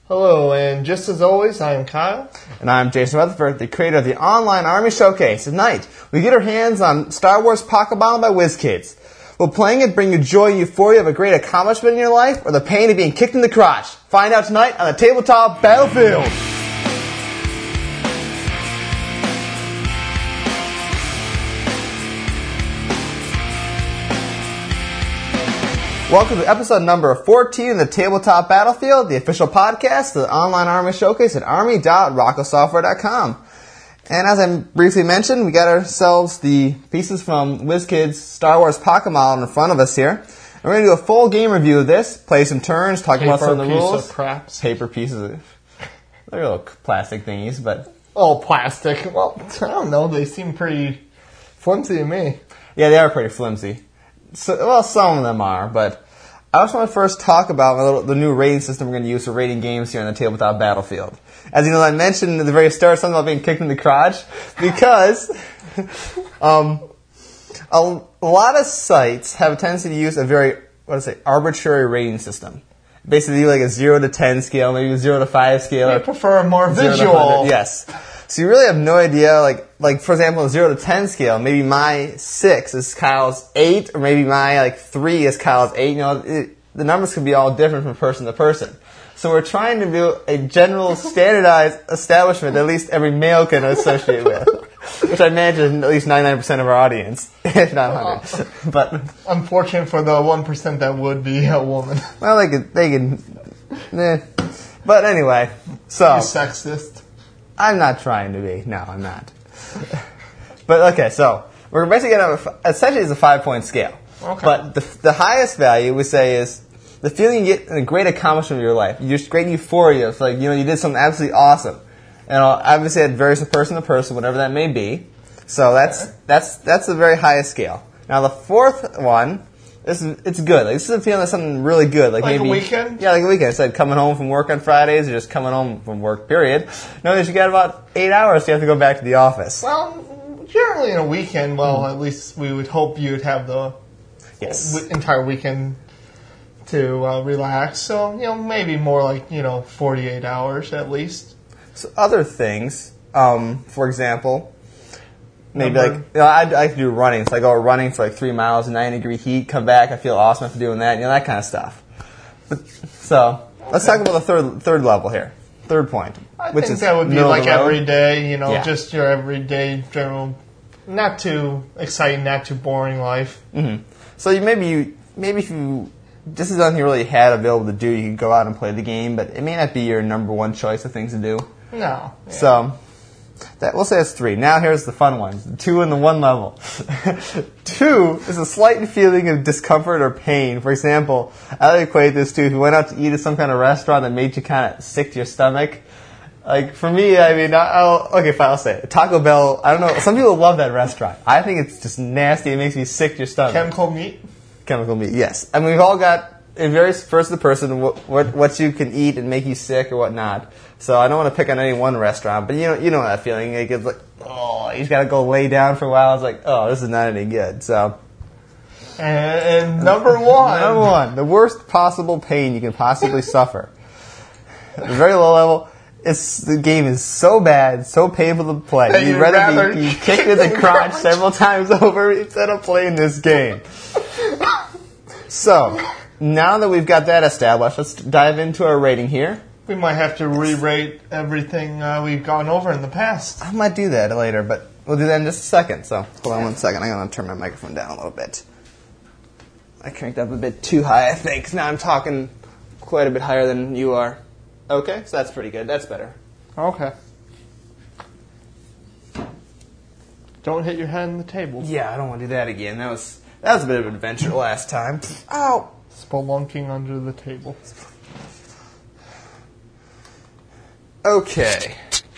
Hello, and just as always, I am Kyle. And I'm Jason Rutherford, the creator of the Online Army Showcase. Tonight, we get our hands on Star Wars Pocket Battle by WizKids. Will playing it bring you joy and euphoria of a great accomplishment in your life, or the pain of being kicked in the crotch? Find out tonight on the Tabletop Battlefield. Welcome to episode number 14 of the Tabletop Battlefield, the official podcast of the Online Army Showcase at army.rockosoftware.com. And as I briefly mentioned, we got ourselves the pieces from WizKids Star Wars Pocket Model in front of us here. And we're going to do a full game review of this, play some turns, talk about some of the rules. Paper pieces. They're little plastic thingies, but... Oh, plastic. Well, I don't know. They seem pretty flimsy to me. Yeah, they are pretty flimsy. So, well, some of them are, but I just want to first talk about the new rating system we're going to use for rating games here on the Tabletop Battlefield. As you know, I mentioned at the very start something about being kicked in the crotch, because a lot of sites have a tendency to use a very, arbitrary rating system. Basically, like a 0 to 10 scale, maybe a 0 to 5 scale. I prefer a more visual. Yes. So you really have no idea, like for example, a 0 to 10 scale, maybe my 6 is Kyle's 8, or maybe my 3 is Kyle's 8. You know, the numbers could be all different from person to person. So we're trying to do a general standardized establishment that at least every male can associate with, which I imagine at least 99% of our audience, if not 100. But unfortunate for the 1% that would be a woman. Well, they can. But anyway, so you're sexist. I'm not trying to be. No, I'm not. But okay, so we're basically going to essentially it's a 5-point scale. Okay. But the highest value we say is the feeling you get in a great accomplishment of your life. You just great euphoria. It's like, you did something absolutely awesome. And obviously it varies from person to person, whatever that may be. So that's the very highest scale. Now the fourth one, it's good. This is a feeling of something really good. Like maybe a weekend? Yeah, like a weekend. It's like coming home from work on Fridays, or just coming home from work, period. Notice you got about 8 hours, so you have to go back to the office. Well, generally in a weekend, at least we would hope you'd have the entire weekend to relax. So, maybe more like, 48 hours at least. So other things, for example... Maybe I like to do running. So I go running for 3 miles in 90-degree heat, come back, I feel awesome after doing that, that kind of stuff. So let's talk about the third level here, third point. I think that would be like every day, just your everyday general, not too exciting, not too boring life. Mm-hmm. So maybe if you this is something you really had available to do, you could go out and play the game, but it may not be your number one choice of things to do. No. Yeah. So. We'll say it's 3. Now here's the fun ones. The 2 and the 1 level. 2 is a slight feeling of discomfort or pain. For example, I would equate this to if you went out to eat at some kind of restaurant that made you kind of sick to your stomach. Like, for me, I'll say it. Taco Bell, I don't know, some people love that restaurant. I think it's just nasty. It makes me sick to your stomach. Chemical meat? Chemical meat, yes. I mean, we've all got, it varies person to person, what you can eat and make you sick or whatnot. So I don't want to pick on any one restaurant, but you know that feeling. It's like, oh, you just got to go lay down for a while. It's like, oh, this is not any good. So, and number one, the worst possible pain you can possibly suffer. At a very low level, the game is so bad, so painful to play. You'd rather be kicked in the crotch several times over instead of playing this game. So, now that we've got that established, let's dive into our rating here. We might have to re-rate everything we've gone over in the past. I might do that later, but we'll do that in just a second. So, hold on 1 second. I'm going to turn my microphone down a little bit. I cranked up a bit too high, I think. Now I'm talking quite a bit higher than you are. Okay, so that's pretty good. That's better. Okay. Don't hit your head on the table. Yeah, I don't want to do that again. That was a bit of an adventure last time. Ow! Spelunking under the table. Okay.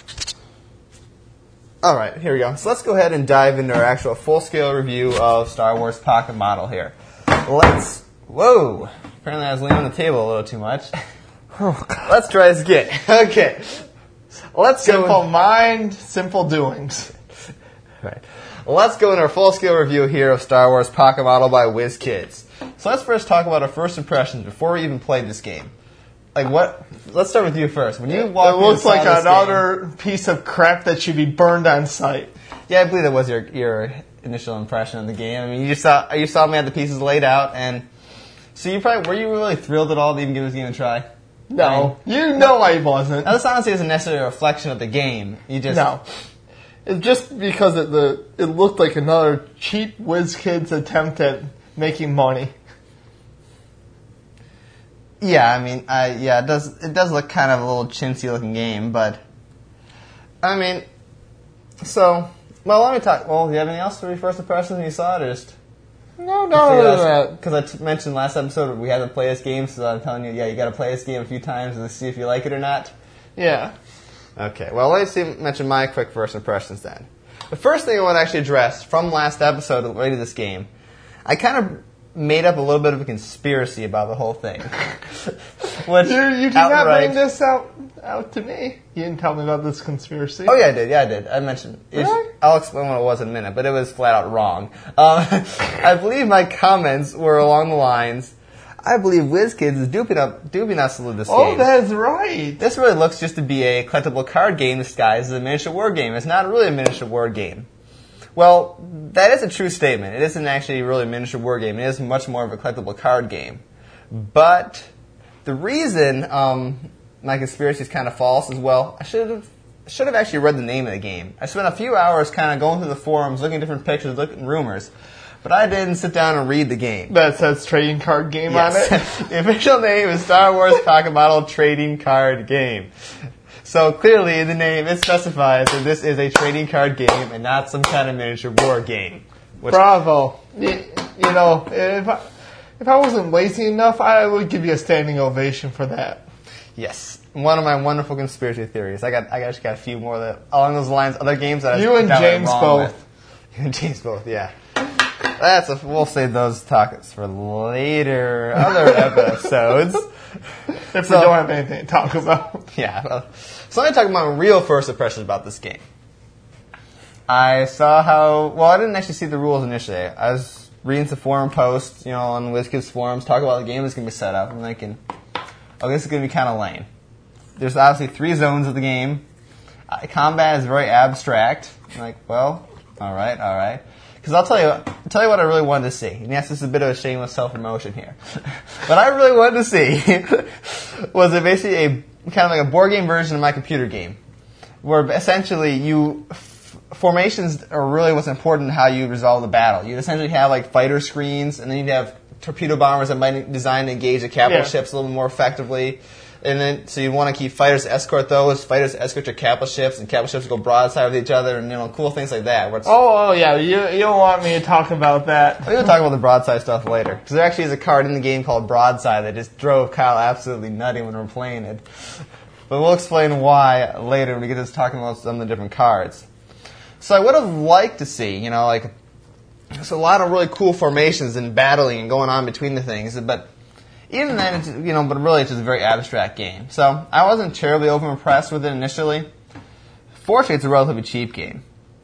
Alright, here we go. So let's go ahead and dive into our actual full-scale review of Star Wars Pocket Model here. Whoa! Apparently I was leaning on the table a little too much. Let's try this again. Okay. Simple mind, simple doings. Right. Let's go into our full-scale review here of Star Wars Pocket Model by WizKids. So let's first talk about our first impressions before we even played this game. Like what? Let's start with you first. When you walked it in, looks saw like this another piece of crap that should be burned on sight. Yeah, I believe that was your initial impression of the game. I mean, you saw me have the pieces laid out, and so were you really thrilled at all to even give this game a try? No, I wasn't. Now, this honestly isn't necessarily a reflection of the game. No. It's just because it looked like another cheap WizKids attempt at making money. Yeah, I mean, it does look kind of a little chintzy looking game, but I mean, so let me talk. Well, do you have anything else for your first impressions when you saw it, or just? No. Because I mentioned last episode we had to play this game, so I'm telling you, you got to play this game a few times to see if you like it or not. Yeah. Okay, well, let's mention my quick first impressions then. The first thing I want to actually address from last episode related to this game, I kind of made up a little bit of a conspiracy about the whole thing. Which you did not bring this out to me. You didn't tell me about this conspiracy. Oh, yeah, I did. I mentioned it. Really? I'll explain what it was in a minute, but it was flat out wrong. I believe my comments were along the lines, I believe WizKids is duping us with this game. Oh, that's right. This really looks just to be a collectible card game disguised as a miniature word game. It's not really a miniature word game. Well, that is a true statement. It isn't actually really a miniature word game. It is much more of a collectible card game. But the reason my conspiracy is kind of false as well, I should have actually read the name of the game. I spent a few hours kind of going through the forums, looking at different pictures, looking at rumors. But I didn't sit down and read the game. That says trading card game on it? The official name is Star Wars Pocket Model Trading Card Game. So clearly in the name it specifies that this is a trading card game and not some kind of miniature war game. Bravo. You know, if I wasn't lazy enough, I would give you a standing ovation for that. Yes. One of my wonderful conspiracy theories. I actually got a few more that along those lines, other games that you and James both. You and James both, yeah. We'll save those topics for later, other episodes. If we don't have anything to talk about. Yeah. Well, so let me talk about my real first impressions about this game. I saw I didn't actually see the rules initially. I was reading some forum posts, on WizKids forums, talk about the game that's going to be set up. I'm thinking, this is going to be kind of lame. There's obviously 3 zones of the game. Combat is very abstract. I'm like, well, all right. Because I'll tell you what I really wanted to see. And yes, this is a bit of a shameless self-promotion here. What I really wanted to see was basically a kind of like a board game version of my computer game, where essentially formations are really what's important in how you resolve the battle. You essentially have like fighter screens, and then you'd have torpedo bombers that might be designed to engage the capital ships a little more effectively. And then, so you want to keep fighters to escort those. Fighters to escort your capital ships, and capital ships go broadside with each other, and cool things like that. Yeah, you don't want me to talk about that. We'll talk about the broadside stuff later, because there actually is a card in the game called Broadside that just drove Kyle absolutely nutty when we were playing it. But we'll explain why later when we get to talking about some of the different cards. So I would have liked to see, there's a lot of really cool formations and battling and going on between the things, but even then, but really it's just a very abstract game. So I wasn't terribly impressed with it initially. Fortunately, it's a relatively cheap game,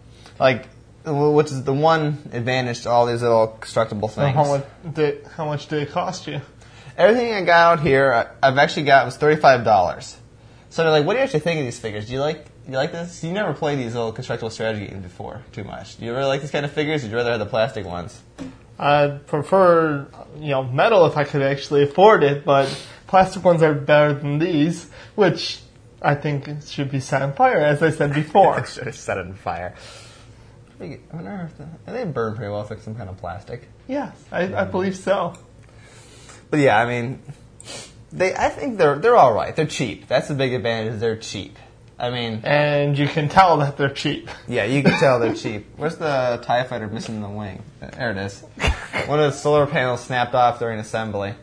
which is the one advantage to all these little constructible things. So how much did it cost you? Everything I got out here, I've actually got was $35. So they're like, what do you actually think of these figures? Do you like this? You never played these little constructible strategy games before too much. Do you really like these kind of figures, or would you rather have the plastic ones? I'd prefer, metal if I could actually afford it, but plastic ones are better than these, which I think should be set on fire, as I said before. Should have set it on fire. I wonder if they burn pretty well with some kind of plastic. Yes, I believe so. But yeah, I mean, I think they're all right. They're cheap. That's the big advantage. They're cheap. I mean, and you can tell that they're cheap. Yeah, you can tell they're cheap. Where's the TIE fighter missing the wing? There it is. One of the solar panels snapped off during assembly.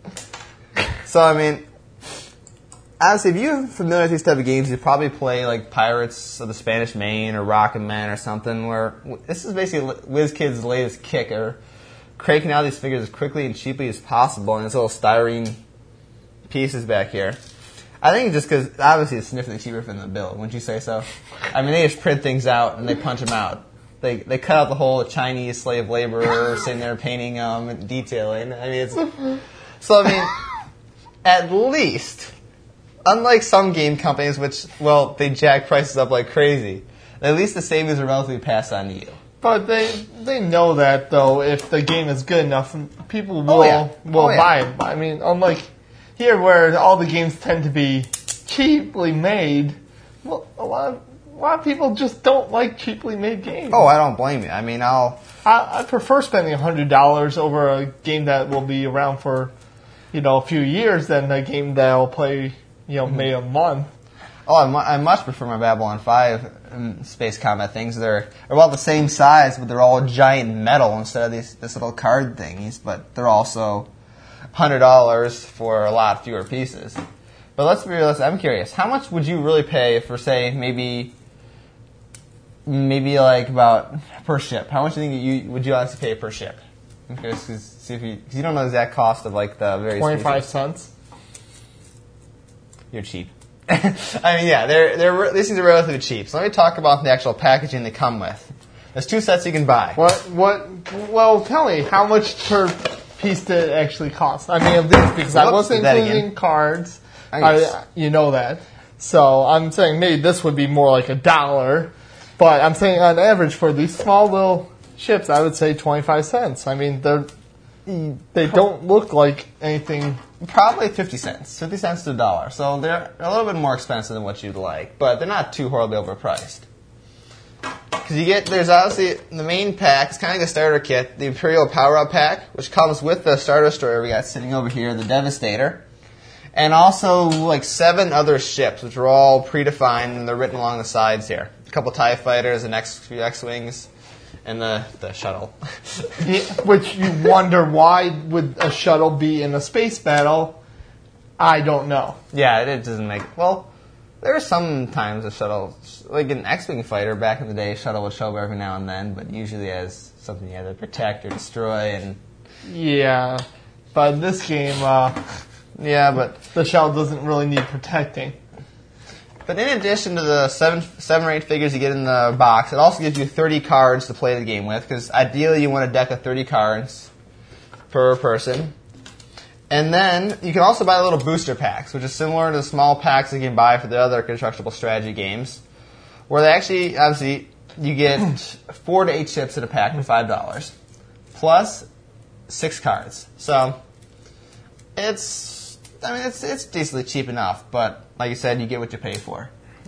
So, I mean, honestly, if you're familiar with these type of games, you probably play like Pirates of the Spanish Main or Rocket Man or something, where this is basically WizKids' latest kick, or cranking out these figures as quickly and cheaply as possible in these little styrene pieces back here. I think just because, obviously, it's significantly cheaper than the bill. Wouldn't you say so? I mean, they just print things out and they punch them out. They cut out the whole Chinese slave laborer sitting there painting and detailing. I mean, at least, unlike some game companies, which, well, they jack prices up like crazy, at least the savings are relatively passed on to you. But they know that, though, if the game is good enough, people will buy it. I mean, unlike here where all the games tend to be cheaply made, well, a lot of people just don't like cheaply made games. Oh, I don't blame you. I mean, I prefer spending $100 over a game that will be around for, a few years than a game that I'll play, maybe a month. Oh, I much prefer my Babylon 5 space combat things. They're about the same size, but they're all giant metal instead of this little card thingies. But they're also $100 for a lot fewer pieces. But let's be realistic. I'm curious. How much would you really pay for, say, maybe like about per ship? How much do you think would you honestly pay per ship? I'm curious because you don't know the exact cost of like the various 25 cents. You're cheap. I mean, yeah, these things are relatively cheap. So let me talk about the actual packaging they come with. There's 2 sets you can buy. Well, tell me, how much per piece did it actually cost? I mean, of these, because I wasn't including cards. You know that. So I'm saying maybe this would be more like $1. But I'm saying on average for these small little ships, I would say 25 cents. I mean, they don't look like anything. Probably 50 cents. 50 cents to $1. So they're a little bit more expensive than what you'd like, but they're not too horribly overpriced. Because there's obviously the main pack. It's kind of like the starter kit, the Imperial Power-Up Pack, which comes with the Star Destroyer we got sitting over here, the Devastator. And also like 7 other ships, which are all predefined, and they're written along the sides here. A couple TIE fighters, a few X-Wings, and the shuttle. Which you wonder, why would a shuttle be in a space battle? I don't know. Yeah, it doesn't make... Well, there are some times a shuttle... Like an X-Wing fighter back in the day, a shuttle would show up every now and then, but usually as something you had to protect or destroy. And yeah, but in this game... yeah, but... the shuttle doesn't really need protecting. But in addition to the 7 or 8 figures you get in the box, it also gives you 30 cards to play the game with, because ideally you want a deck of 30 cards per person. And then you can also buy the little booster packs, which is similar to the small packs you can buy for the other constructible strategy games, where they actually, obviously, you get 4 to 8 ships in a pack for $5, plus 6 cards. So it's decently cheap enough, but like you said, you get what you pay for.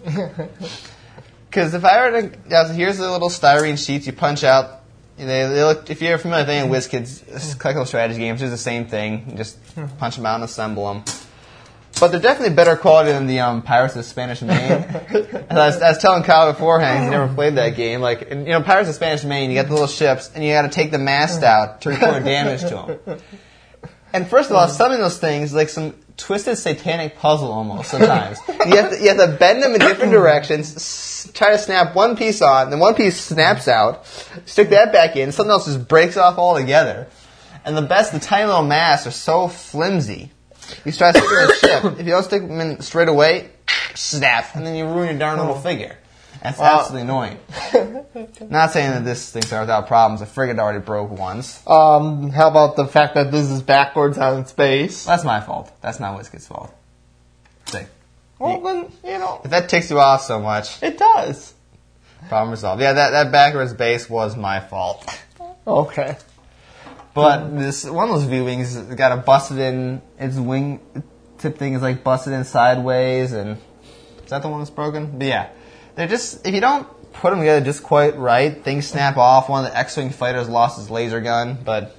Because if I were to... here's the little styrene sheets you punch out. They look, if you're familiar with any WizKids collectible strategy games, it's the same thing. You just punch them out and assemble them. But they're definitely better quality than the Pirates of Spanish Main. And I was telling Kyle beforehand, he's never played that game. Like, Pirates of Spanish Main, you got the little ships, and you got to take the mast out to record damage to them. And first of all, some of those things, like some twisted satanic puzzle almost sometimes. You have to bend them in different directions, try to snap one piece on, then one piece snaps out, stick that back in, something else just breaks off altogether. And the tiny little masts are so flimsy. You try to stick them in a ship. If you don't stick them in straight away, snap, and then you ruin your darn little figure. That's absolutely annoying. Not saying that this thing's without problems. The frigate already broke once. How about the fact that this is backwards out in space? That's my fault. That's not WizKid's fault. See. Well, then, if that ticks you off so much... It does. Problem resolved. Yeah, that backwards base was my fault. Okay. But one of those V-Wings got a busted in... Its wing tip thing is like busted in sideways, and... Is that the one that's broken? But yeah. They're just... If you don't put them together just quite right, things snap off. One of the X-Wing fighters lost his laser gun, but...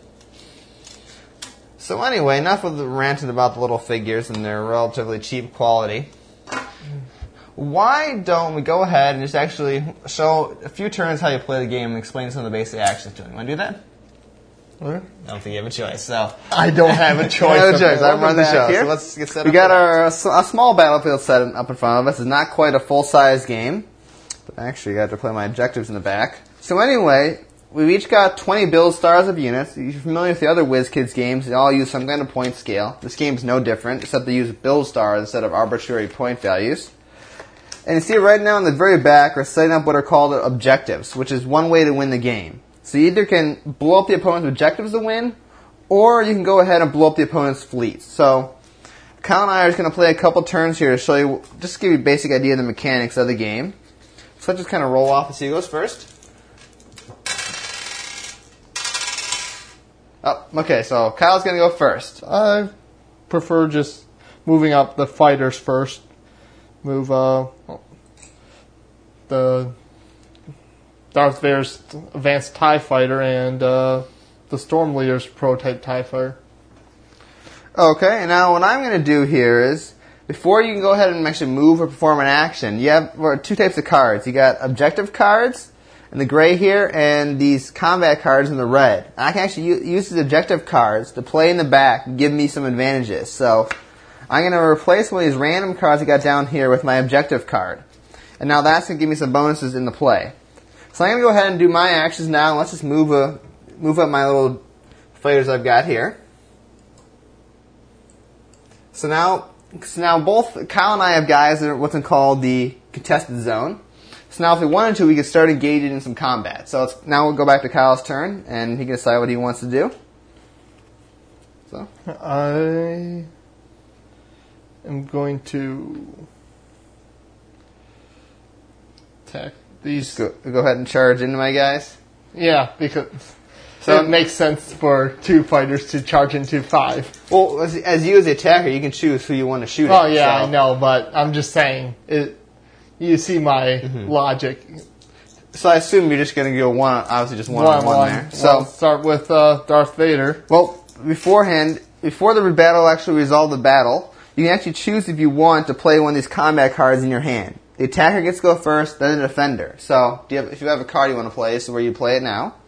So anyway, enough of the ranting about the little figures and their relatively cheap quality. Why don't we go ahead and just actually show a few turns how you play the game and explain some of the basic actions to it? You want to do that? What? I don't think you have a choice, so... I don't have a choice. I have a choice. I'm running the show, here. so let's get set up. We got a small battlefield set up in front of us. It's not quite a full-size game. But actually, I got to play my objectives in the back. So anyway, we've each got 20 build stars of units. If you're familiar with the other WizKids games, they all use some kind of point scale. This game's no different, except they use build stars instead of arbitrary point values. And you see right now in the very back are setting up what are called objectives, which is one way to win the game. So you either can blow up the opponent's objectives to win, or you can go ahead and blow up the opponent's fleet. So Kyle and I are just going to play a couple turns here to show you, just to give you a basic idea of the mechanics of the game. So let's just kind of roll off and see who goes first. Oh, okay, so Kyle's going to go first. I prefer just moving up the fighters first. Move the Darth Vader's advanced TIE fighter and the Storm Leader's prototype TIE fighter. Okay, and now what I'm going to do here is, before you can go ahead and actually move or perform an action, you have two types of cards. You got objective cards in the gray here, and these combat cards in the red. And I can actually use these objective cards to play in the back and give me some advantages. So I'm going to replace one of these random cards I got down here with my objective card. And now that's going to give me some bonuses in the play. So I'm going to go ahead and do my actions now, and let's just move up my little fighters I've got here. So now both Kyle and I have guys in what's called the contested zone. So now if we wanted to, we could start engaging in some combat. So now we'll go back to Kyle's turn, and he can decide what he wants to do. So I am going to attack these. Go ahead and charge into my guys. Yeah, because so it makes sense for two fighters to charge into 5. Well, as you as the attacker, you can choose who you want to shoot at. Oh, yeah, I know, but I'm just saying, you see my logic. So I assume you're just going to go obviously just one-on-one there. So I'll start with Darth Vader. Well, before the battle actually resolve the battle, you can actually choose if you want to play one of these combat cards in your hand. The attacker gets to go first, then the defender. So if you have a card you want to play, this is where you play it now.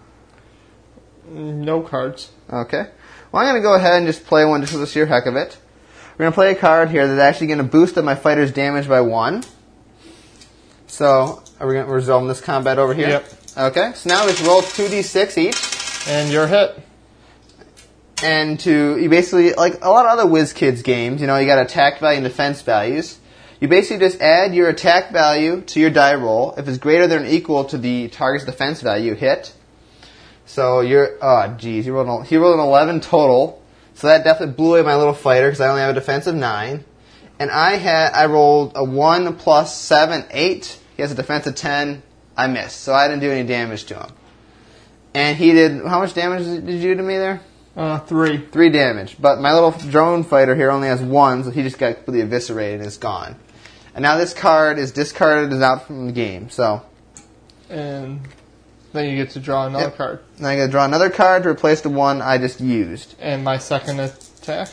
No cards. Okay. Well, I'm going to go ahead and just play one just for the sheer heck of it. We're going to play a card here that's actually going to boost up my fighter's damage by 1. So, are we going to resolve this combat over here? Yep. Okay. So now let's roll 2d6 each. And you're hit. And you basically, like a lot of other WizKids games, you got attack value and defense values. You basically just add your attack value to your die roll. If it's greater than or equal to the target's defense value, hit. So he rolled an 11 total. So that definitely blew away my little fighter because I only have a defense of 9. And I rolled a 1 plus 7, 8. He has a defense of 10. I missed. So I didn't do any damage to him. And he did, how much damage did you do to me there? 3. 3 damage. But my little drone fighter here only has 1, so he just got completely eviscerated and is gone. And now this card is discarded and out from the game. So. And then you get to draw another card. Now I got to draw another card to replace the one I just used. And my second attack.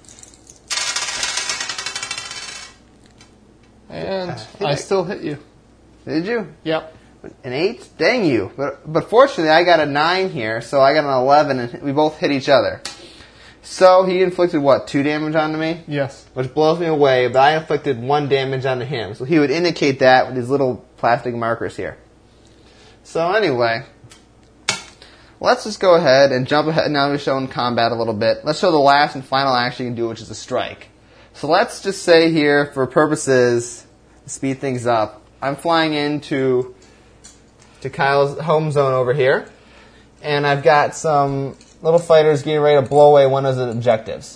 And I still hit you. Did you? Yep. An 8? Dang you. But fortunately I got a 9 here, so I got an 11 and we both hit each other. So he inflicted what, 2 damage onto me? Yes. Which blows me away, but I inflicted 1 damage onto him. So he would indicate that with these little plastic markers here. So anyway, let's just go ahead and jump ahead. Now we're showing combat a little bit. Let's show the last and final action you can do, which is a strike. So let's just say here, for purposes to speed things up, I'm flying into Kyle's home zone over here, and I've got some little fighters getting ready to blow away one of his objectives.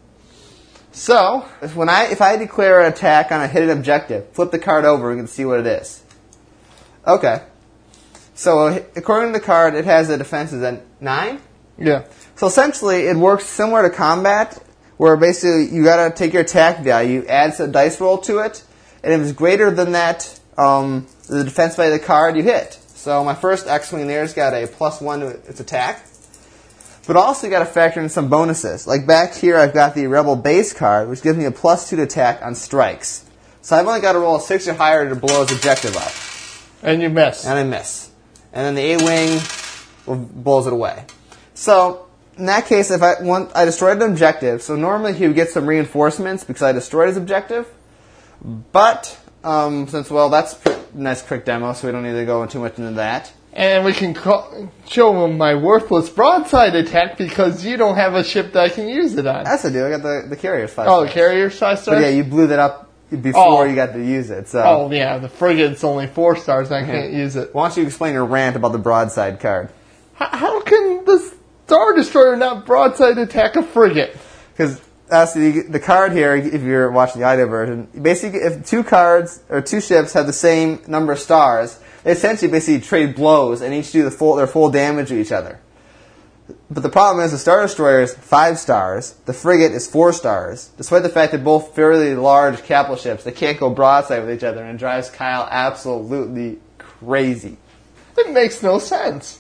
So, if I declare an attack on a hidden objective, flip the card over and you can see what it is. Okay. So, according to the card, it has the defenses at 9? Yeah. So essentially, it works similar to combat, where basically you gotta take your attack value, add a dice roll to it, and if it's greater than that, the defense value of the card, you hit. So my first X-Wing there's got a +1 to its attack. But also you got to factor in some bonuses. Like back here I've got the Rebel base card, which gives me a +2 to attack on strikes. So I've only got to roll a 6 or higher to blow his objective up. And you miss. And I miss. And then the A-Wing blows it away. So in that case, if I destroyed an objective, so normally he would get some reinforcements because I destroyed his objective. But since, well, that's a nice quick demo, so we don't need to go too much into that. And we can show him my worthless broadside attack because you don't have a ship that I can use it on. That's I do. I got the carrier's 5 Oh, stars. the carrier's 5 stars? But yeah, you blew that up before you got to use it. So. Oh, yeah, the frigate's only 4 stars. I can't use it. Why don't you explain your rant about the broadside card? How can the Star Destroyer not broadside attack a frigate? Because see the card here, if you're watching the audio version, basically if two cards or two ships have the same number of stars, they essentially basically trade blows and each do their full damage to each other. But the problem is the Star Destroyer is 5 stars, the Frigate is 4 stars. Despite the fact they're both fairly large capital ships, they can't go broadside with each other, and it drives Kyle absolutely crazy. It makes no sense.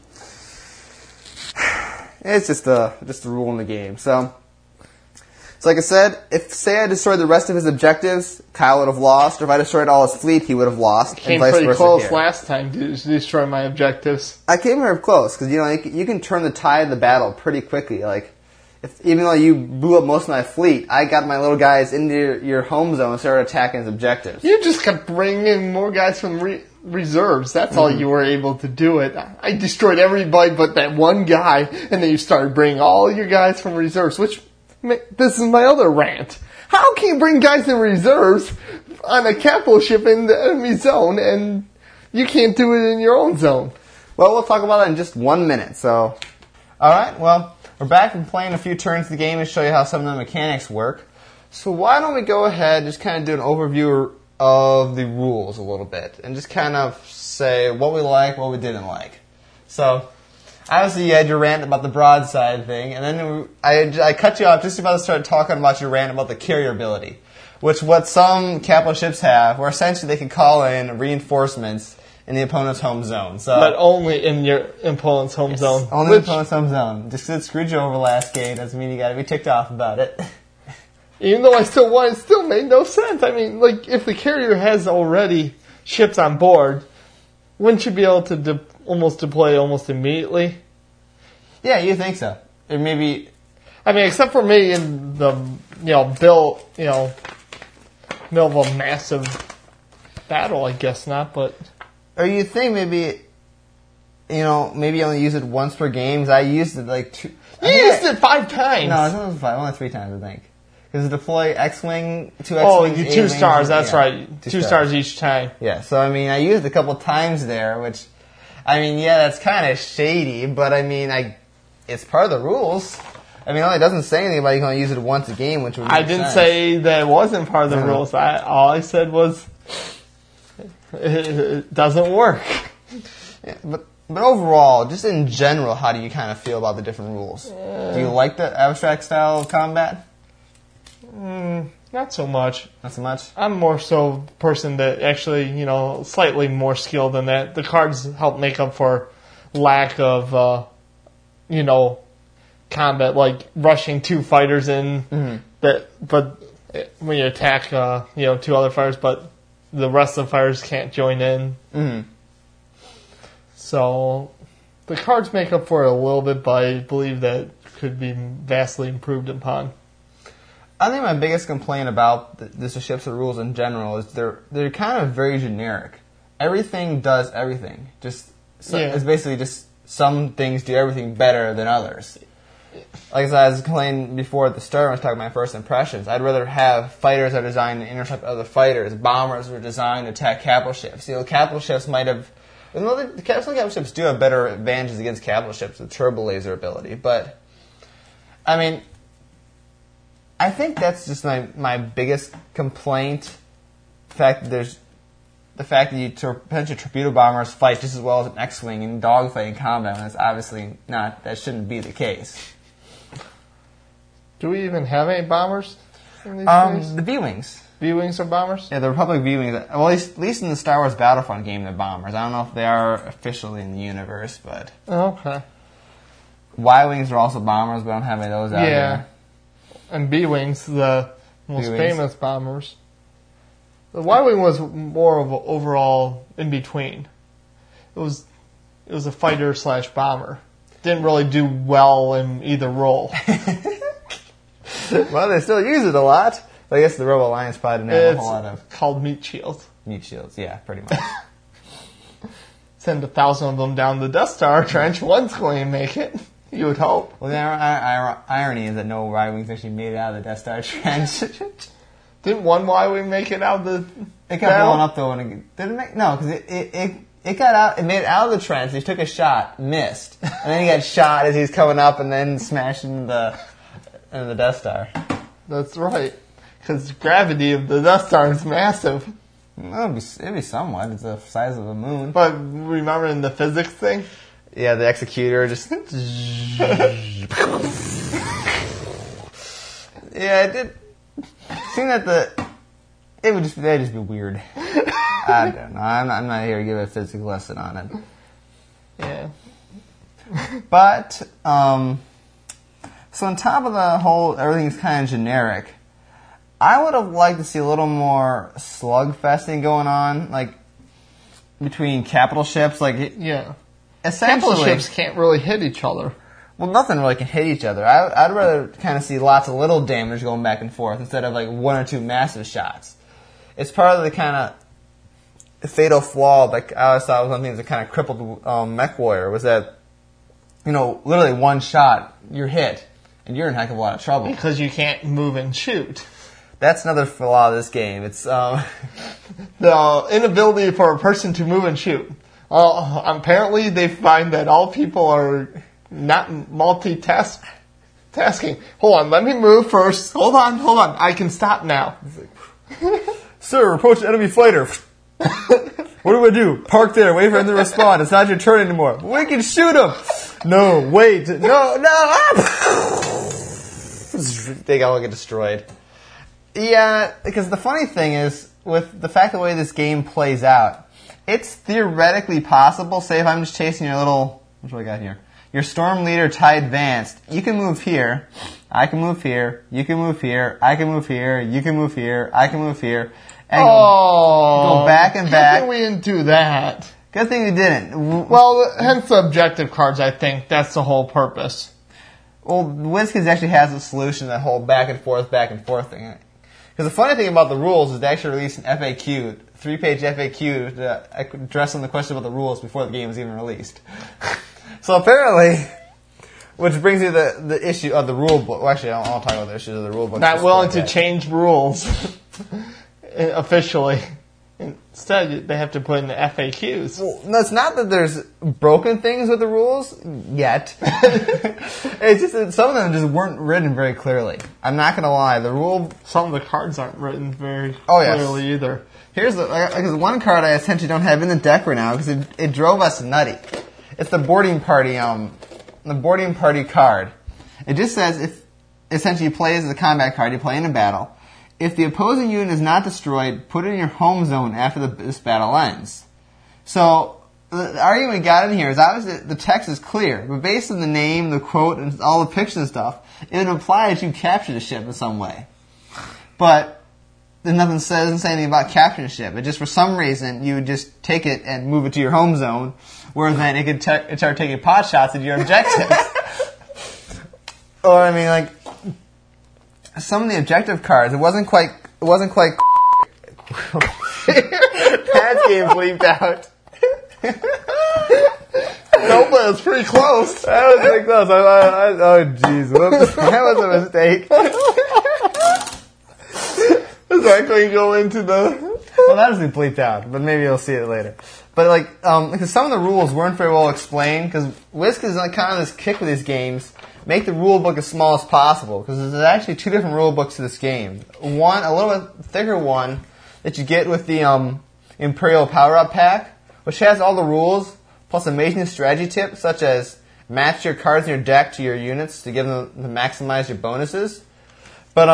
It's just a rule in the game. So like I said, if say I destroyed the rest of his objectives, Kyle would have lost. Or if I destroyed all his fleet, he would have lost. Came pretty close last time to destroy my objectives. I came here close because you can turn the tide of the battle pretty quickly. Like even though you blew up most of my fleet, I got my little guys into your home zone and started attacking his objectives. You just kept bringing in more guys from reserves. That's all you were able to do it. I destroyed everybody but that one guy, and then you started bringing all your guys from reserves, which... This is my other rant. How can you bring guys in reserves on a capital ship in the enemy zone and you can't do it in your own zone? Well, we'll talk about that in just 1 minute. So, alright, well, we're back from playing a few turns of the game to show you how some of the mechanics work. So why don't we go ahead and just kind of do an overview of the rules a little bit and just kind of say what we like, what we didn't like. So... obviously, you had your rant about the broadside thing, and then I cut you off just about to start talking about your rant about the carrier ability, which what some capital ships have, where essentially they can call in reinforcements in the opponent's home zone. So, but only in your opponent's home zone. Only in the opponent's home zone. Just because it screwed you over last game doesn't mean you got to be ticked off about it. Even though I still won, it still made no sense. I mean, like, if the carrier has already ships on board, wouldn't you be able to deploy almost immediately? Yeah, you think so. Or maybe... I mean, except for me in the, middle of a massive battle, I guess not, but... Or you think maybe, maybe only use it once per game, because I used it like 2... You used it 5 times! No, it wasn't 5, only 3 times, I think. Because deploy X-Wing, 2 X-Wings... Oh, you 2 stars, that's right. 2 stars each time. Yeah, so I mean, I used it a couple times there, which... I mean, yeah, that's kind of shady, but I mean, it's part of the rules. I mean, it doesn't say anything about you can only use it once a game, which would make sense. I didn't say that it wasn't part of the rules. All I said was it doesn't work. Yeah, but overall, just in general, how do you kind of feel about the different rules? Do you like the abstract style of combat? Not so much. Not so much? I'm more so a person that actually, slightly more skilled than that. The cards help make up for lack of, combat, like rushing 2 fighters in. Mm-hmm. But when you attack, 2 other fighters, but the rest of the fighters can't join in. Mm-hmm. So the cards make up for it a little bit, but I believe that could be vastly improved upon. I think my biggest complaint about the ships and rules in general is they're kind of very generic. Everything does everything. It's basically just some things do everything better than others. Like I was complaining before at the start when I was talking about my first impressions, I'd rather have fighters that are designed to intercept other fighters. Bombers were designed to attack capital ships. Capital ships might have... some capital ships do have better advantages against capital ships with turbo laser ability, but... I mean... I think that's just my biggest complaint. The fact that you potential torpedo bombers fight just as well as an X-Wing in dogfighting combat, when it's obviously not. That shouldn't be the case. Do we even have any bombers in these days? The V-Wings. V-Wings are bombers? Yeah, the Republic V-Wings. Well, at least in the Star Wars Battlefront game, they're bombers. I don't know if they are officially in the universe, but... Okay. Y-Wings are also bombers, but I don't have any of those out there. Yeah. And B-Wings, the most famous bombers. The Y-Wing was more of an overall in-between. It was a fighter/bomber. Didn't really do well in either role. Well, they still use it a lot. But I guess the Rebel Alliance probably didn't have a whole lot of... It's called meat shields. Meat shields, yeah, pretty much. Send 1,000 of them down the Death Star trench. One's going to make it. You would hope. Well, the irony is that no Y-Wings actually made it out of the Death Star trench. Didn't one Y-Wing make it out of the... It got blown up, though. Did it make... No, because it got out... It made it out of the trench. He took a shot, missed. And then he got shot as he was coming up and then smashed into the Death Star. That's right. Because the gravity of the Death Star is massive. It'd be somewhat. It's the size of a moon. But remember in the physics thing? Yeah, the executor just... Yeah, it did... Seeing that that'd just be weird. I don't know. I'm not here to give a physics lesson on it. Yeah. But, so on top of the whole, everything's kind of generic, I would have liked to see a little more slugfesting going on, like, between capital ships, like... Yeah. Essentially... Capital ships can't really hit each other. Well, nothing really can hit each other. I'd rather kind of see lots of little damage going back and forth instead of, like, one or two massive shots. It's part of the kind of fatal flaw, like, I always thought was one of the things that kind of crippled MechWarrior, was that, you know, literally one shot, you're hit, and you're in a heck of a lot of trouble. Because you can't move and shoot. That's another flaw of this game. It's the inability for a person to move and shoot. Apparently, they find that all people are not multitasking. Hold on, let me move first. Hold on. I can stop now. Sir, approach enemy fighter. What do I do? Park there, wait for him to respond. It's not your turn anymore. We can shoot him. No, wait. No. They all get destroyed. Yeah, because the funny thing is, with the fact the way this game plays out, it's theoretically possible, say if I'm just chasing your little, what do I got here? Your Storm Leader TIE Advanced, you can move here, I can move here, you can move here, I can move here, you can move here, I can move here, and go back and back. Good thing we didn't do that. Good thing we didn't. Well, hence the objective cards, I think. That's the whole purpose. Well, WizKids actually has a solution to that whole back and forth thing. Because the funny thing about the rules is they actually released an FAQ, 3-page FAQ to address some of the questions about the rules before the game was even released. So apparently, which brings me to the issue of the rule book. Well, actually, I'll talk about the issues of the rule book. Not willing to change rules officially. Instead, they have to put in the FAQs. Well, no, it's not that there's broken things with the rules yet. It's just that some of them just weren't written very clearly. I'm not going to lie. Some of the cards aren't written very clearly either. Here's because one card I essentially don't have in the deck right now because it drove us nutty. It's the boarding party card. It just says if essentially you play as a combat card, you play in a battle. If the opposing unit is not destroyed, put it in your home zone after this battle ends. So, the argument we got in here is obviously the text is clear, but based on the name, the quote, and all the pictures and stuff, it would imply that you captured the ship in some way. But, doesn't say anything about capturing the ship. It just, for some reason, you would just take it and move it to your home zone, where then it could start taking pot shots at your objectives. Or, I mean, like, some of the objective cards, it wasn't quite That's getting bleeped out. No, but it's pretty close. That was pretty close. Oh, jeez. That was a mistake. It's actually go into the... Well, that doesn't bleeped out, but maybe you'll see it later. But, because some of the rules weren't very well explained, because WizKids is like kind of this kick with these games. Make the rule book as small as possible, because there's actually two different rule books to this game. One, a little bit thicker one, that you get with the Imperial Power-Up Pack, which has all the rules, plus amazing strategy tips, such as match your cards in your deck to your units to give them to maximize your bonuses. But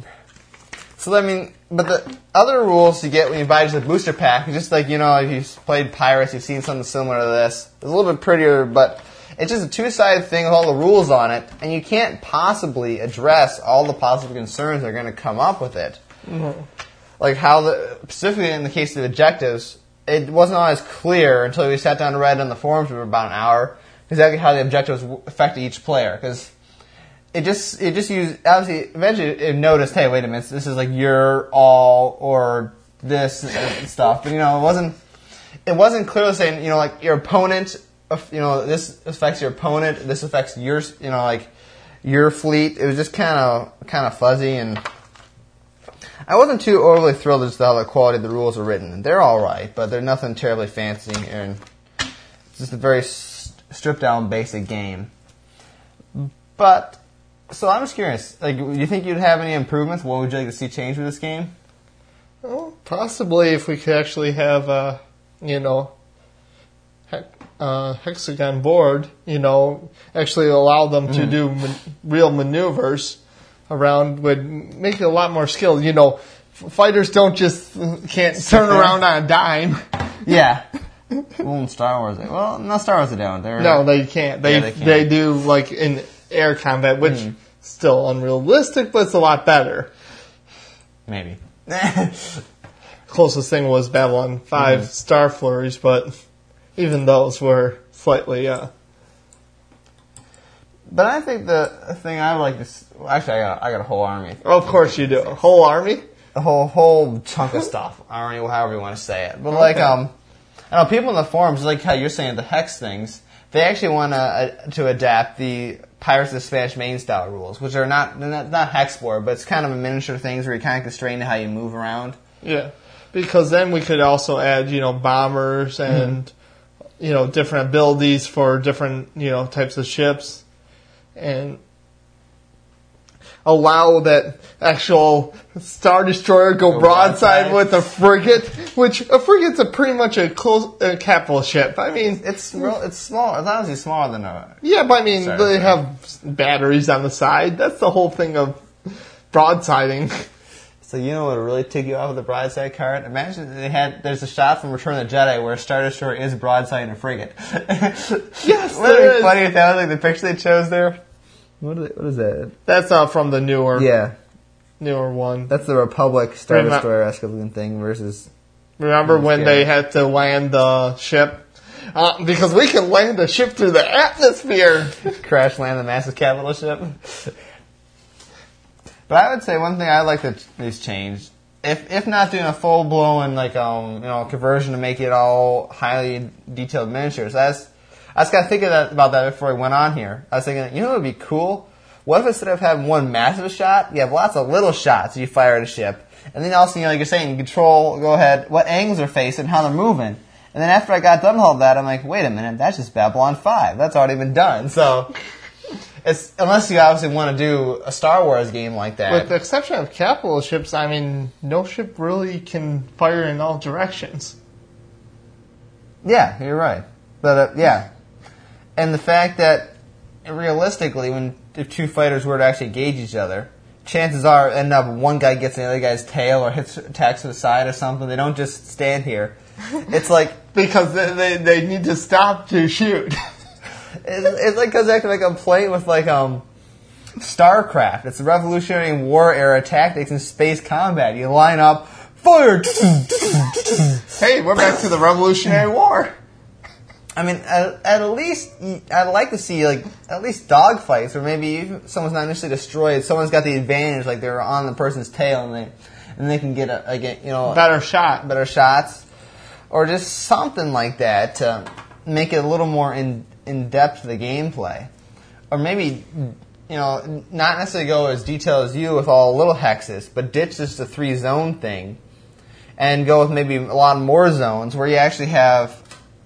the other rules you get when you buy just a booster pack, just like, if you've played Pirates, you've seen something similar to this. It's a little bit prettier, but it's just a two-sided thing with all the rules on it, and you can't possibly address all the possible concerns that are going to come up with it. Mm-hmm. Like specifically in the case of the objectives, it wasn't always clear until we sat down and read on the forums for about an hour exactly how the objectives affected each player. Because it just used, obviously, eventually it noticed, hey, wait a minute, this is like your all or this and stuff. But, it wasn't clearly saying, like your opponent, this affects your opponent, this affects your, your fleet. It was just kind of fuzzy, and I wasn't too overly thrilled as to how the quality of the rules are written. They're all right, but they're nothing terribly fancy, and it's just a very stripped down, basic game. But So I'm just curious. Like, do you think you'd have any improvements? What would you like to see change with this game? Well, possibly if we could actually have, hexagon board, actually allow them to do real maneuvers around would make it a lot more skilled. Fighters can't turn around on a dime. Yeah. Well, in Star Wars, no, Star Wars they don't. No, they can't. They do like in air combat, which is still unrealistic, but it's a lot better. Maybe. Closest thing was Babylon 5 Star Flurries, but even those were slightly. But I think the thing I would like to actually, I got a whole army. Oh, of course you do. A whole army? A whole chunk of stuff. Army, however you want to say it. But like, I know people in the forums, like how you're saying the hex things, they actually want to adapt the Pirates of the Spanish Main style rules, which are not hex board, but it's kind of a miniature things where you're kind of constrained to how you move around. Yeah, because then we could also add, bombers and, different abilities for different, types of ships. And allow that actual Star Destroyer go broadside with a frigate, which a frigate's pretty much a capital ship. I mean, it's small. It's honestly smaller than a. Yeah, but they have batteries on the side. That's the whole thing of broadsiding. So what would really tick you off with the broadside card? Imagine there's a shot from Return of the Jedi where a Star Destroyer is broadside a frigate. Yes, wouldn't it be funny if that was like the picture they chose there? What is that? That's from the newer one. That's the Republic Star Destroyer-esque looking thing versus... Remember when they had to land the ship? Because we can land a ship through the atmosphere! Crash land the massive capital ship. But I would say one thing I'd like to is change. If not doing a full-blown conversion to make it all highly detailed miniatures, I just got to think about that before I went on here. I was thinking, what would be cool? What if instead of having one massive shot, you have lots of little shots you fire at a ship, and then also, like you're saying, you control, go ahead, what angles they're facing, how they're moving. And then after I got done with all that, I'm like, wait a minute, that's just Babylon 5. That's already been done. So, unless you obviously want to do a Star Wars game like that. With the exception of capital ships, no ship really can fire in all directions. Yeah, you're right. But, yeah. And the fact that, realistically, if two fighters were to actually engage each other, chances are one guy gets in the other guy's tail or attacks to the side or something. They don't just stand here. It's like... because they need to stop to shoot. It's like goes back to like a play with like StarCraft. It's the Revolutionary War era tactics in space combat. You line up, fire! Hey, we're back to the Revolutionary War. At least I'd like to see at least dogfights where maybe if someone's not initially destroyed, someone's got the advantage, like they're on the person's tail and they can get better shots, or just something like that to make it a little more in depth to the gameplay, or maybe not necessarily go as detailed as you with all little hexes, but ditch just the 3-zone thing and go with maybe a lot more zones where you actually have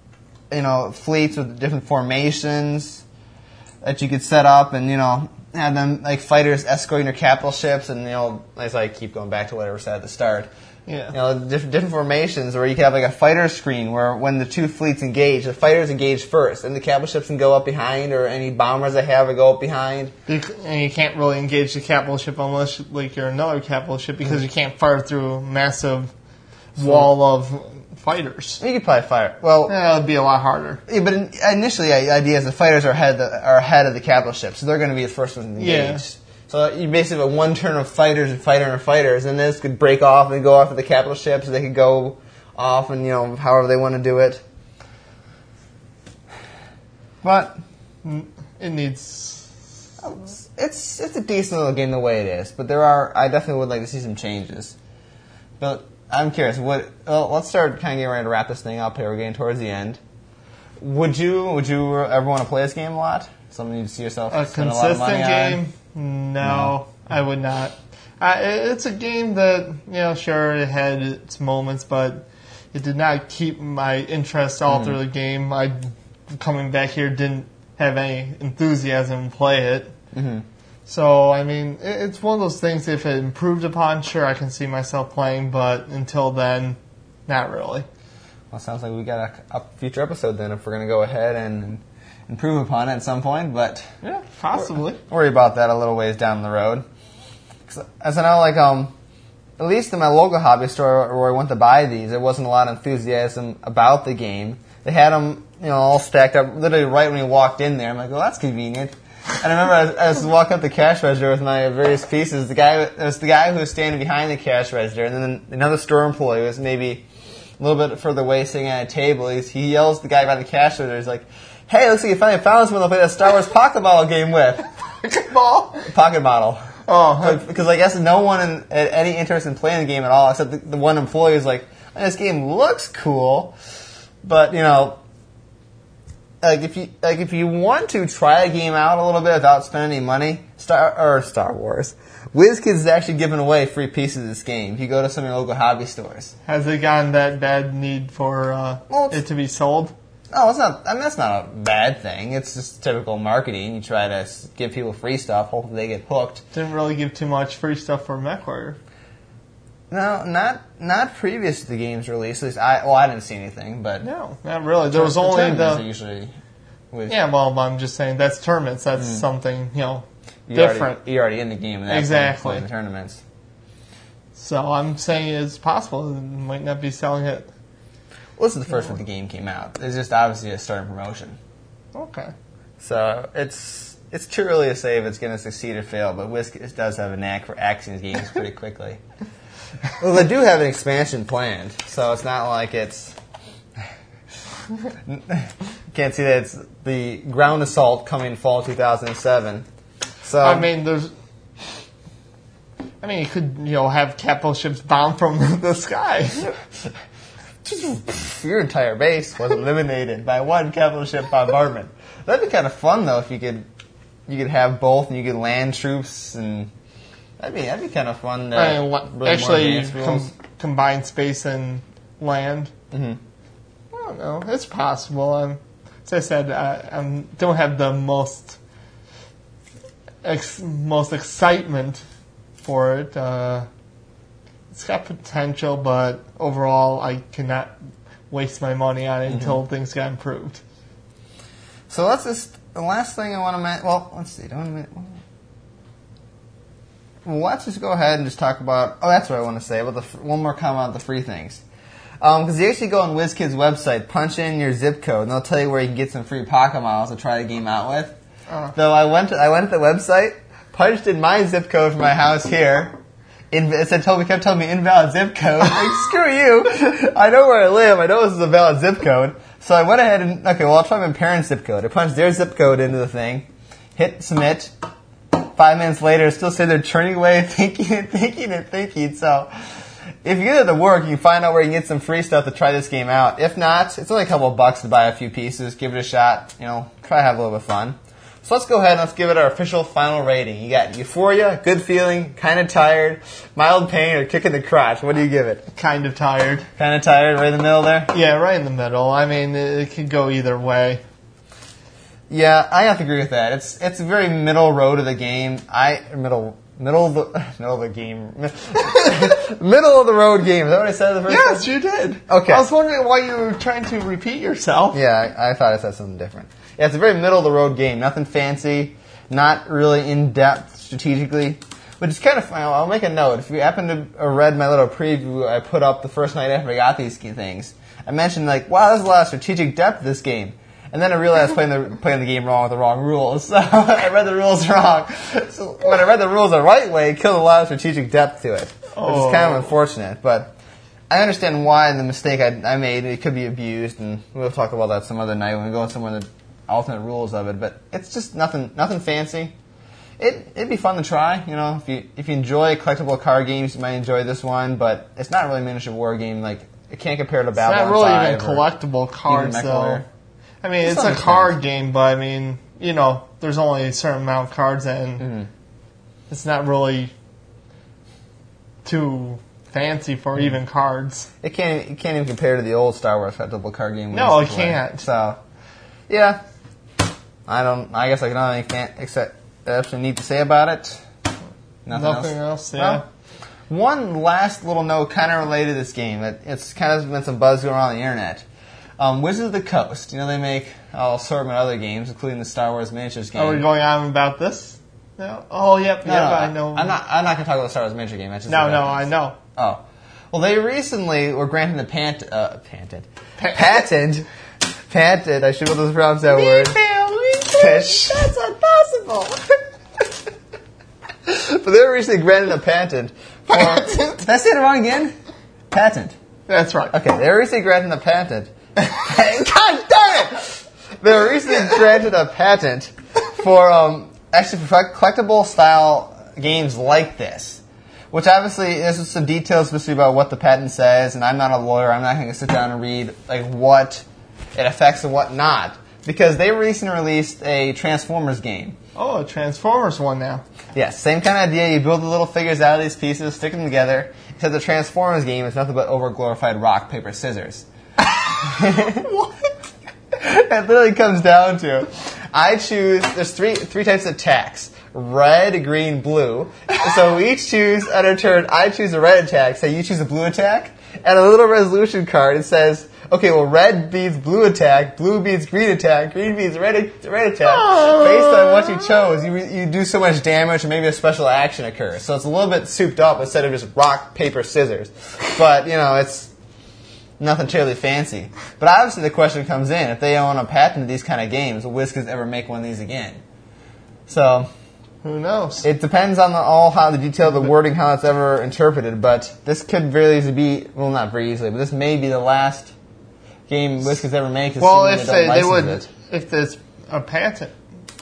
fleets with different formations that you could set up and, have them, like, fighters escorting your capital ships and, as I keep going back to whatever I said at the start. Yeah. Different formations where you can have, like, a fighter screen where when the two fleets engage, the fighters engage first and the capital ships can go up behind, or any bombers they have go up behind. And you can't really engage the capital ship unless, you're another capital ship because you can't fire through a massive wall of fighters. You could probably fire. Well, that would be a lot harder. Yeah, but initially, the idea is the fighters are ahead of the capital ship, so they're going to be the first ones engaged. Yeah. So you basically have one turn of fighters and fighters, and this could break off and go off of the capital ship, so they could go off and however they want to do it. But it needs. It's a decent little game the way it is, but I definitely would like to see some changes. But I'm curious. Let's start kind of getting ready to wrap this thing up here. We're getting towards the end. Would you ever want to play this game a lot? Something you'd see yourself spend a lot of money on? A consistent game? No, I would not. It's a game that, sure, it had its moments, but it did not keep my interest all through the game. Coming back here, didn't have any enthusiasm to play it. Mm-hmm. So, I mean, it's one of those things, if it improved upon, sure, I can see myself playing, but until then, not really. Well, sounds like we got a future episode then if we're going to go ahead and improve upon it at some point, but... Yeah, possibly. Worry about that a little ways down the road. As I know, like, at least in my local hobby store where I went to buy these, there wasn't a lot of enthusiasm about the game. They had them, all stacked up literally right when you walked in there. I'm like, well, that's convenient. And I remember I was walking up the cash register with my various pieces. There was the guy who was standing behind the cash register, and then another store employee was maybe a little bit further away sitting at a table. He yells at the guy by the cash register. He's like, hey, looks like you finally found someone to play that Star Wars Pocket Model game with. Pocket Model. Oh. Because I guess no one had any interest in playing the game at all, except the one employee was like, this game looks cool, but, if you want to try a game out a little bit without spending any money, Star Wars, WizKids is actually giving away free pieces of this game if you go to some of your local hobby stores. Has it gotten that bad need for it to be sold? No, it's not. I mean, that's not a bad thing. It's just typical marketing. You try to give people free stuff, hopefully they get hooked. Didn't really give too much free stuff for MechWarrior. No, not previous to the game's release. At least I didn't see anything, but no, not really. There was only the usually. I'm just saying that's tournaments. That's something different. You're already in the game. And exactly. Playing the tournaments. So I'm saying it's possible. It might not be selling it. Well, this is the first one the game came out. It's just obviously a starting promotion. Okay. So it's too early to say if it's going to succeed or fail, but WizKids does have a knack for axing games pretty quickly. Well, they do have an expansion planned, so it's not like it's... Can't see that it's the Ground Assault coming fall 2007. So I mean, you could have capital ships bomb from the sky. Your entire base was eliminated by one capital ship bombardment. That'd be kind of fun though if you could have both and you could land troops, and that'd be kind of fun. Actually, combine space and land. Mm-hmm. I don't know. It's possible. As I said, I don't have the most excitement for it. It's got potential, but overall, I cannot waste my money on it until things get improved. So the last thing I want to mention. Well, let's see. Let's just go ahead and just talk about. Oh, that's what I want to say. About one more comment about the free things. Because you actually go on WizKids' website, punch in your zip code, and they'll tell you where you can get some free Pocket Models to try the game out with. So I went to the website, punched in my zip code for my house here. It kept telling me invalid zip code. Like, screw you. I know where I live. I know this is a valid zip code. So I went ahead and, I'll try my parents' zip code. I punched their zip code into the thing, hit submit. 5 minutes later, still sitting there churning away, thinking. So if you get it to work, you can find out where you can get some free stuff to try this game out. If not, it's only a couple of bucks to buy a few pieces. Give it a shot. Try to have a little bit of fun. So let's go ahead and let's give it our official final rating. You got Euphoria, good feeling, kind of tired, mild pain, or kick in the crotch. What do you give it? Kind of tired. Kind of tired, right in the middle there? Yeah, right in the middle. I mean, it could go either way. Yeah, I have to agree with that. It's a very middle road of the game. Middle of the game. Middle of the road game. Is that what I said the first time? Yes, you did. Okay. I was wondering why you were trying to repeat yourself. Yeah, I thought I said something different. Yeah, it's a very middle of the road game. Nothing fancy, not really in depth strategically. But it's kind of fun. I'll make a note. If you happen to read my little preview I put up the first night after I got these things, I mentioned wow, there's a lot of strategic depth to this game. And then I realized playing the game wrong with the wrong rules. So I read the rules wrong. So when I read the rules the right way, it killed a lot of strategic depth to it, which is kind of unfortunate. But I understand why the mistake I made. It could be abused, and we'll talk about that some other night when we go somewhere in the alternate rules of it. But it's just nothing fancy. It'd be fun to try. If you enjoy collectible card games, you might enjoy this one. But it's not really a miniature war game. Like, it can't compare to Babylon 5. It's not really even collectible cards, though. I mean, it's a card game, but I mean, there's only a certain amount of cards, and it's not really too fancy for even cards. It can't even compare to the old Star Wars collectible card game. No, it can't. So, yeah, I guess I can only absolutely need to say about it? Nothing else, yeah. Well, one last little note kind of related to this game. It's kind of been some buzz going around on the internet. Wizards of the Coast. You know, they make all assortment of other games, including the Star Wars miniatures game. Are we going on about this? No. Oh, yep. No, I know. I'm not going to talk about the Star Wars miniature game. That's just I know. Oh. Well, they recently were granted the patent. I should be able to pronounce that word. That's impossible. But they were recently granted a patent for... Did I say it wrong again? Patent. That's right. Okay, they were recently granted a patent. God damn it! They were recently granted a patent for actually for collectible style games like this. Which obviously, there's some details specifically about what the patent says, and I'm not a lawyer. I'm not going to sit down and read like what it affects and what not. Because they recently released a Transformers game. Oh, a Transformers one now. Yes, same kind of idea. You build the little figures out of these pieces, stick them together. Except the Transformers game is nothing but over-glorified rock, paper, scissors. What? It literally comes down to, I choose, there's three types of attacks. Red, green, blue. So we each choose, on our turn, I choose a red attack, so you choose a blue attack. And a little resolution card, it says, okay, well, red beats blue attack, blue beats green attack, green beats red attack. Based on what you chose, you do so much damage, and maybe a special action occurs. So it's a little bit souped up instead of just rock, paper, scissors. But, you know, it's nothing terribly fancy. But obviously the question comes in, if they own a patent to these kind of games, will WizKids ever make one of these again? So... who knows? It depends on how the detail of the wording, how it's ever interpreted, but this could very easily be, well, not very easily, but this may be the last game WizKids ever make. Well, if they would, if there's a patent,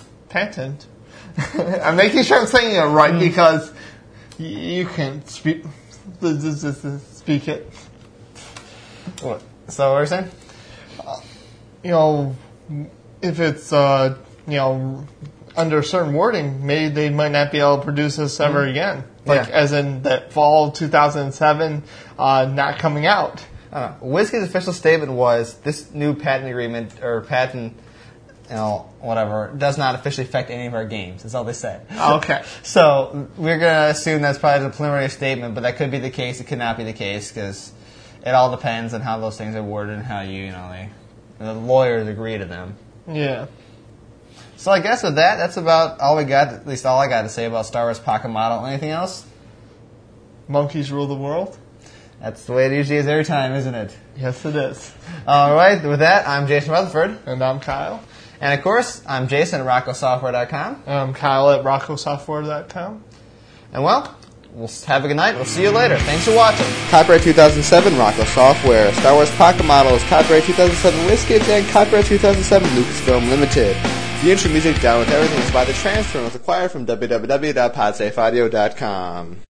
I'm making sure I'm saying it right because you can speak it. What? So what are you saying? You know, if it's under certain wording, maybe they might not be able to produce this ever again. Like, as in that fall 2007, not coming out. WizKids' official statement was, this new patent agreement, or patent, whatever, does not officially affect any of our games. That's all they said. Okay. So, we're going to assume that's probably a preliminary statement, but that could be the case, it could not be the case, because it all depends on how those things are worded and how the lawyers agree to them. Yeah. So I guess with that, that's about all we got, at least all I got to say about Star Wars Pocket Model. Anything else? Monkeys rule the world? That's the way it usually is every time, isn't it? Yes, it is. All right, with that, I'm Jason Rutherford. And I'm Kyle. And of course, I'm Jason at RoccoSoftware.com. And I'm Kyle at RoccoSoftware.com. And well, we'll have a good night. We'll see you later. Thanks for watching. Copyright 2007 Rocco Software. Star Wars Pocket Models. Copyright 2007 WizKids. And copyright 2007 Lucasfilm Limited. The intro music, Down With Everything, is by The Transfer and was acquired from www.podsafeaudio.com.